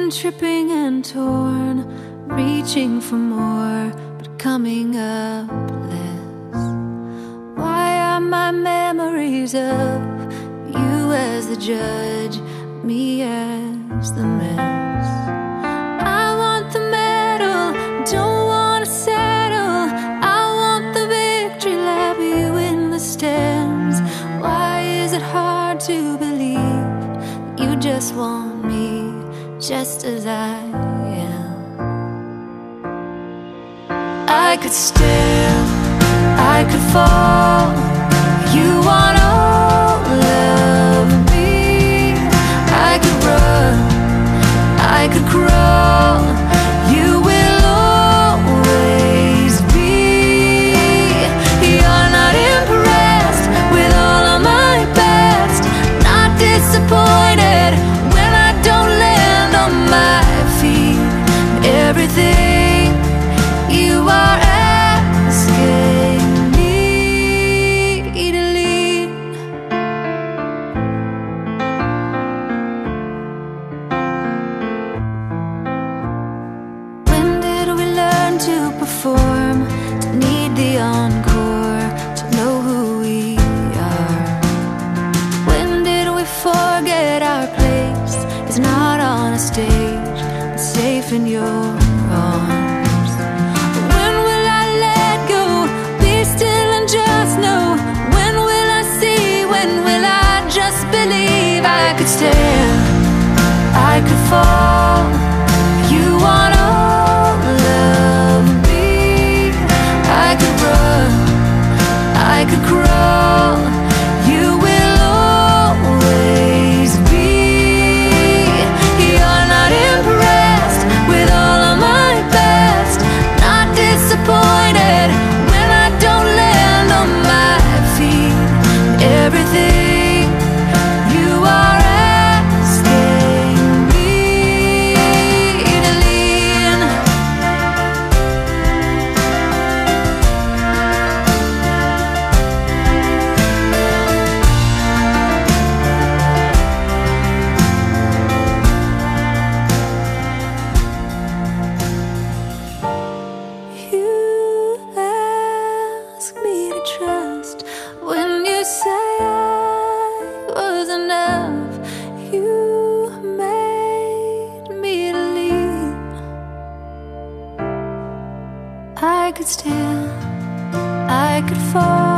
been tripping and torn, reaching for more, but coming up less. Why are my memories of you as the judge, me as the mess? I want the medal, don't wanna settle. I want the victory lap, you in the stands. Why is it hard to believe you just want me just as I am? I could stand, I could fall, you want all of me. I could run, I could crawl, you will always be. You're not impressed with all of my best, not disappointed when I don't land on my feet. Everything you are asking me to lead. When did we learn to perform, to need the encore, to know who we are? When did we forget our place is not on a stage, but safe in your arms? When will I let go, be still and just know? When will I see, when will I just believe? I could stand, I could fall, you want all of me. I could run, I could crawl, you will always be. You're not impressed with all of my best, not disappointed when I don't land on my feet. Everything you are asking me to lean. You ask me to trust when you say I was enough. You made me leave. I could stand, I could fall.